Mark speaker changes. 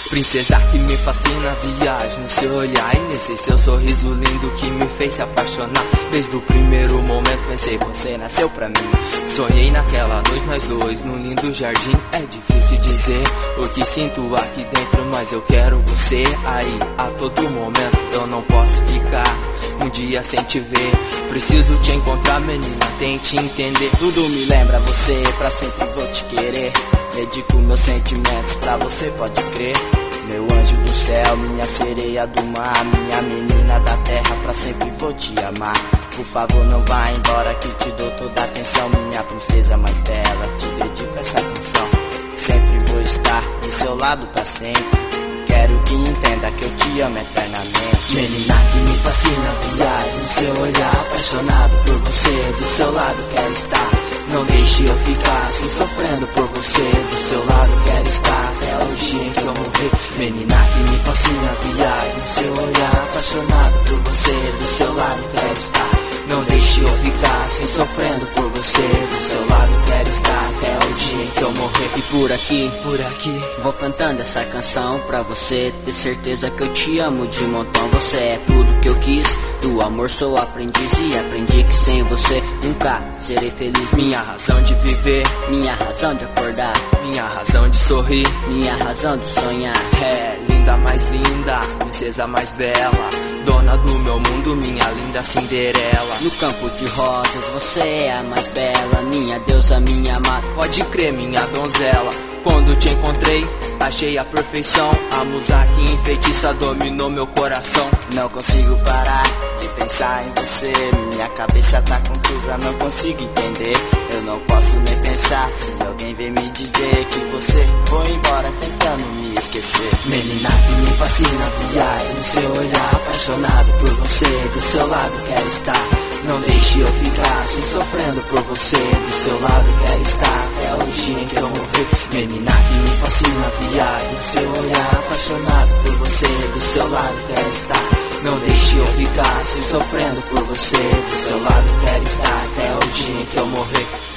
Speaker 1: Princesa que me fascina, viagem no seu olhar e nesse seu sorriso lindo que me fez se apaixonar. Desde o primeiro momento pensei, você nasceu pra mim. Sonhei naquela noite nós dois num lindo jardim. É difícil dizer o que sinto aqui dentro, mas eu quero você aí a todo momento. Eu não posso ficar um dia sem te ver. Preciso te encontrar, menina, tente entender.
Speaker 2: Tudo me lembra você, pra sempre vou te querer. Dedico meus sentimentos pra você, pode crer. Meu anjo do céu, minha sereia do mar, minha menina da terra, pra sempre vou te amar. Por favor não vá embora que te dou toda a atenção, minha princesa mais bela, te dedico essa canção. Sempre vou estar do seu lado pra sempre. Quero que entenda que eu te amo eternamente.
Speaker 1: Menina que me fascina, viagem no seu olhar, apaixonado por você, do seu lado quero estar. Não deixe eu ficar assim sofrendo por você, do seu lado quero estar até o dia em que eu morrer. Menina que me fascina, viagem no seu olhar, apaixonado por você, do seu lado quero estar. Não deixe eu ficar assim sofrendo por você, do seu lado quero estar até o dia em que eu morrer.
Speaker 2: E por aqui, vou cantando essa canção pra você ter certeza que eu te amo de montão. Você é tudo que eu quis, do amor sou aprendiz e aprendi que sem você nunca serei feliz.
Speaker 1: Minha razão de viver,
Speaker 2: minha razão de acordar,
Speaker 1: minha razão de sorrir,
Speaker 2: minha razão de sonhar.
Speaker 1: É, linda mais linda, princesa mais bela, dona do meu mundo, minha linda Cinderela.
Speaker 2: No campo de rosas você é a mais bela, minha deusa, minha amada.
Speaker 1: Pode crer, minha donzela, quando te encontrei achei a perfeição. A musa que enfeitiça dominou meu coração.
Speaker 2: Não consigo parar de pensar em você, minha cabeça tá confusa, não consigo entender. Eu não posso nem pensar se alguém vem me dizer que você foi embora tentando me esquecer.
Speaker 1: Menina que me fascina, viagem no seu olhar, apaixonado por você, do seu lado quero estar. Não deixe eu ficar assim sofrendo por você, do seu lado quero estar até o dia em que eu morrer. Menina que me fascina, viagem no seu olhar, apaixonado por você, do seu lado quero estar. Não deixe eu ficar assim sofrendo por você, do seu lado quero estar até o dia em que eu morrer.